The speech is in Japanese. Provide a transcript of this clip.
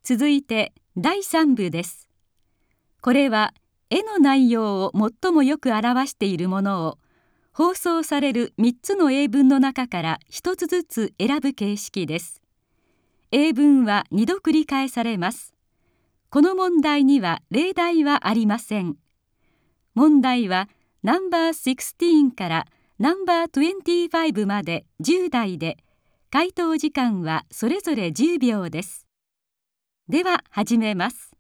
続いて第3部です。これは絵の内容を最もよく表しているものを放送される3つの英文の中から1つずつ選ぶ形式です。英文は2度繰り返されます。この問題には例題はありません。問題はナンバー16からナンバー25まで10題で、回答時間はそれぞれ10秒です。では始めます。